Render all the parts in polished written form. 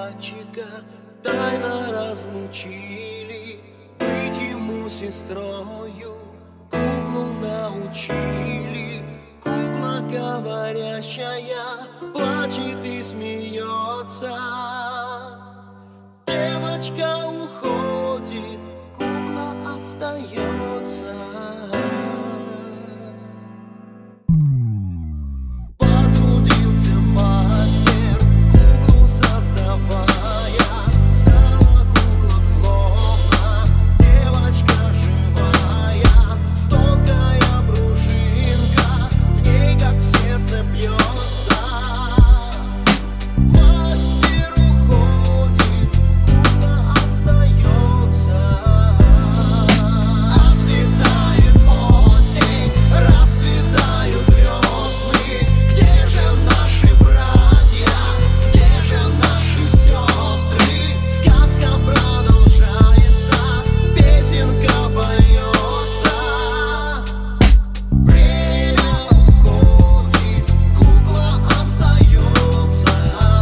мальчика тайно разлучили, быть ему сестрою куклу научили. Кукла говорящая плачет и смеется. Девочка уходит, кукла остается. Потрудился мастер, куклу создавая. Стала кукла словно девочка живая. Тонкая пружинка, в ней как сердце бьется. Мастер уходит, кукла остается. Расцветает осень, расцветают весны. Где же наши братья, где же наши сестры? Сказка продолжается, песенка поется. Время уходит, кукла остается.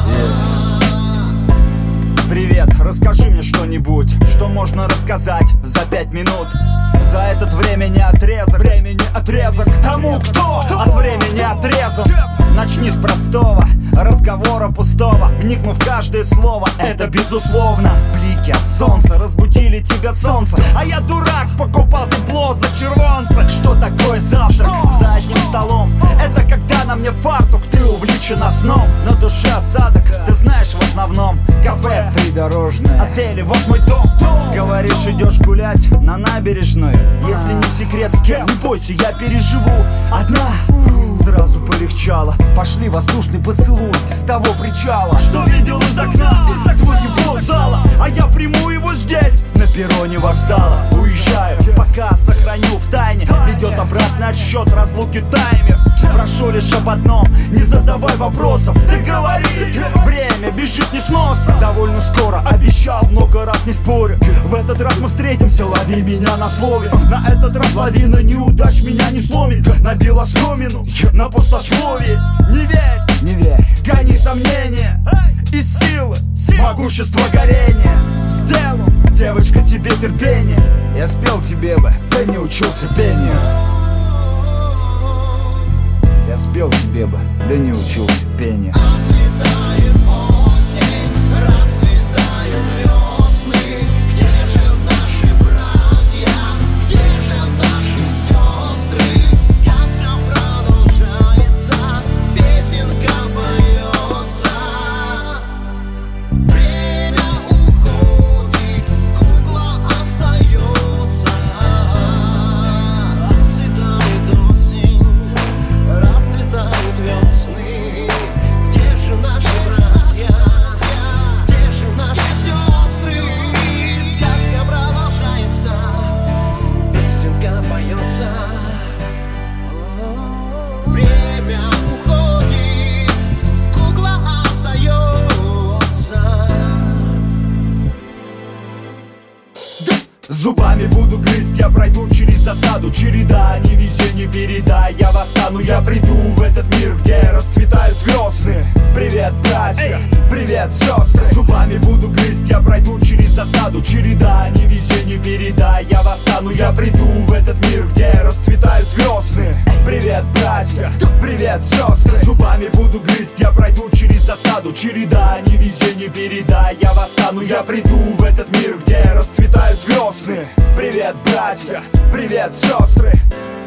Привет, расскажи мне что-нибудь, что можно рассказать за 5 минут. За этот времени отрезок тому, кто от времени отрезан. Начни с простого разговора пустого, вникнув в каждое слово, это безусловно. Блики от солнца разбудили тебя солнце, а я дурак, покупал тепло за червонца. Что такое завтрак за одним столом? Это когда на мне фартук, ты увлечена сном. На душе осадок, ты знаешь в основном. Кафе, придорожное, отели, вот мой дом. Говоришь, идешь гулять на набережную. Если не секрет, с кем, не бойся, я переживу. Одна сразу полегчало. Пошли воздушный поцелуй с того причала, что видел из окна твоего зала. А я приму его здесь, на перроне вокзала. Уезжаю, пока сохраню в тайне. Ведет обратный отсчет разлуки таймер. Прошу лишь об одном, не задавай вопросов. Ты говори, время бежит несносно. Довольно скоро, обещал, много раз не спорю. В этот раз мы встретимся, лови меня на слове. На этот раз лавина неудач меня не сломит. Набил оскомину на пустословие. Не верь, гони сомнения и силы, могущество горения. Сделал, девочка, тебе терпение. Я спел тебе бы, да не учился пению. Я спел тебе бы, да не учился пению. Расцветает осень, расцветают весны. Где же наши братья, где же наши сестры? Сказка продолжается, песенка поется. Время уходит, кукла остается. Расцветает осень, расцветают весны. Где же наши братья, где же наши сестры? Сказка продолжается, песенка поется. Время уходит, кукла остается. Зубами буду грызть, я пройду через засаду. Череда, невезение, передай, я восстану. Я приду в этот мир, где расцветают весны. Привет, братья, привет, сестры. Зубами буду грызть, я пройду через засаду. Череда, невезение, передай, я восстану. Я приду в этот мир, где расцветают весны. Привет, братья, привет, сестры. Зубами буду грызть, я пройду через засаду. Череда, невезение, передай, я восстану. Я приду в этот мир, где расцветают весны. Привет, братья, привет, сестры.